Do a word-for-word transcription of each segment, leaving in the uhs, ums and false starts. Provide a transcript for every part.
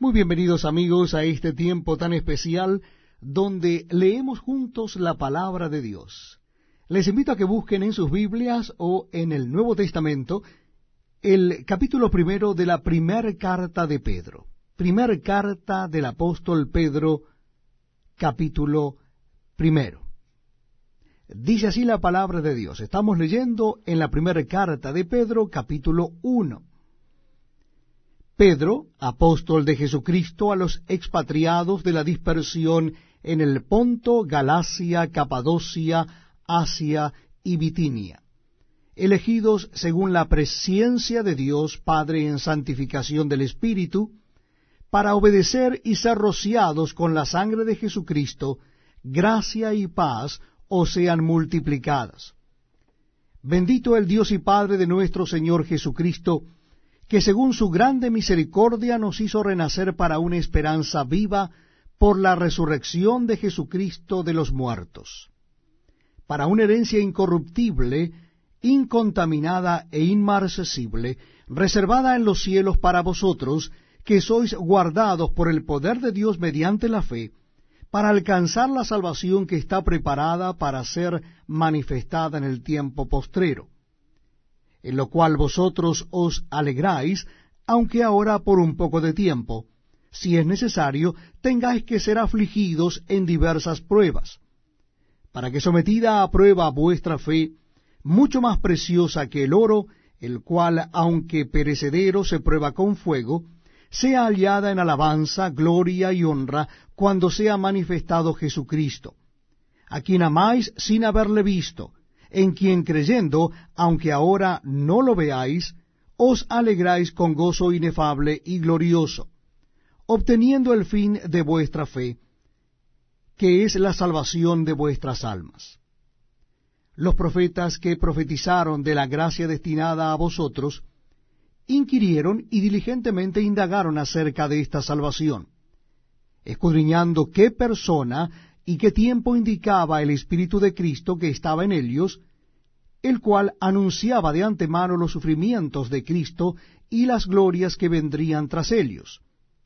Muy bienvenidos amigos a este tiempo tan especial donde leemos juntos la palabra de Dios. Les invito a que busquen en sus Biblias o en el Nuevo Testamento el capítulo primero de la primera carta de Pedro. Primer carta del apóstol Pedro, capítulo primero. Dice así la palabra de Dios. Estamos leyendo en la primera carta de Pedro, capítulo uno. Pedro, apóstol de Jesucristo, a los expatriados de la dispersión en el Ponto, Galacia, Capadocia, Asia y Bitinia, elegidos según la presciencia de Dios Padre en santificación del Espíritu, para obedecer y ser rociados con la sangre de Jesucristo, gracia y paz os sean multiplicadas. Bendito el Dios y Padre de nuestro Señor Jesucristo, que según su grande misericordia nos hizo renacer para una esperanza viva por la resurrección de Jesucristo de los muertos, para una herencia incorruptible, incontaminada e inmarcesible, reservada en los cielos para vosotros, que sois guardados por el poder de Dios mediante la fe, para alcanzar la salvación que está preparada para ser manifestada en el tiempo postrero, en lo cual vosotros os alegráis, aunque ahora por un poco de tiempo, si es necesario, tengáis que ser afligidos en diversas pruebas, para que sometida a prueba vuestra fe, mucho más preciosa que el oro, el cual, aunque perecedero, se prueba con fuego, sea hallada en alabanza, gloria y honra, cuando sea manifestado Jesucristo, a quien amáis sin haberle visto, en quien creyendo, aunque ahora no lo veáis, os alegráis con gozo inefable y glorioso, obteniendo el fin de vuestra fe, que es la salvación de vuestras almas. Los profetas que profetizaron de la gracia destinada a vosotros, inquirieron y diligentemente indagaron acerca de esta salvación, escudriñando qué persona y qué tiempo indicaba el Espíritu de Cristo que estaba en ellos, el cual anunciaba de antemano los sufrimientos de Cristo y las glorias que vendrían tras ellos.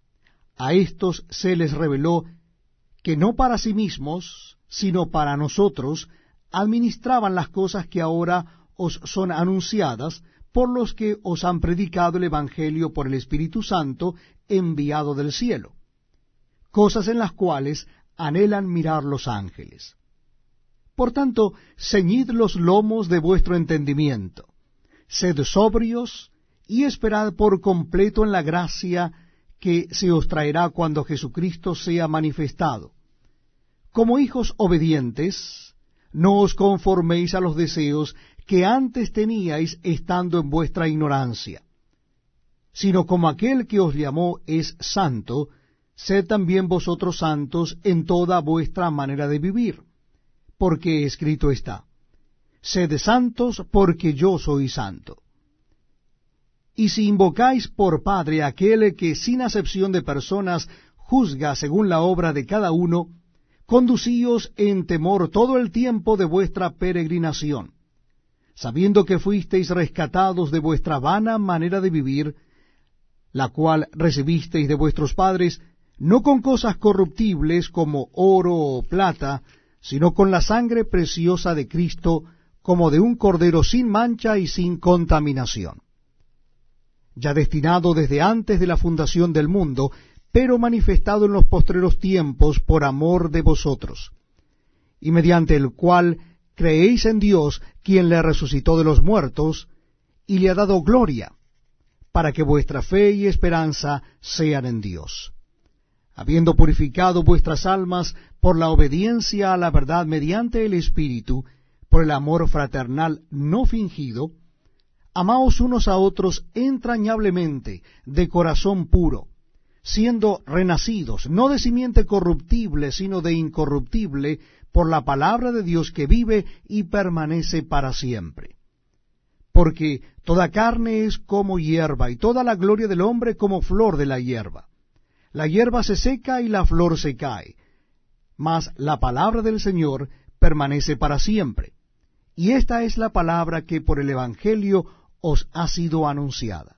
A éstos se les reveló que no para sí mismos, sino para nosotros, administraban las cosas que ahora os son anunciadas por los que os han predicado el Evangelio por el Espíritu Santo enviado del cielo, cosas en las cuales anhelan mirar los ángeles. Por tanto, ceñid los lomos de vuestro entendimiento, sed sobrios y esperad por completo en la gracia que se os traerá cuando Jesucristo sea manifestado. Como hijos obedientes, no os conforméis a los deseos que antes teníais estando en vuestra ignorancia, sino como aquel que os llamó es santo, sed también vosotros santos en toda vuestra manera de vivir, porque escrito está, sed santos porque yo soy santo. Y si invocáis por Padre a aquel que sin acepción de personas juzga según la obra de cada uno, conducíos en temor todo el tiempo de vuestra peregrinación, sabiendo que fuisteis rescatados de vuestra vana manera de vivir, la cual recibisteis de vuestros padres, no con cosas corruptibles como oro o plata, sino con la sangre preciosa de Cristo, como de un cordero sin mancha y sin contaminación, ya destinado desde antes de la fundación del mundo, pero manifestado en los postreros tiempos por amor de vosotros, y mediante el cual creéis en Dios, quien le resucitó de los muertos, y le ha dado gloria, para que vuestra fe y esperanza sean en Dios, habiendo purificado vuestras almas por la obediencia a la verdad mediante el Espíritu, por el amor fraternal no fingido, amaos unos a otros entrañablemente, de corazón puro, siendo renacidos, no de simiente corruptible, sino de incorruptible, por la palabra de Dios que vive y permanece para siempre. Porque toda carne es como hierba, y toda la gloria del hombre como flor de la hierba. La hierba se seca y la flor se cae, mas la palabra del Señor permanece para siempre. Y esta es la palabra que por el Evangelio os ha sido anunciada.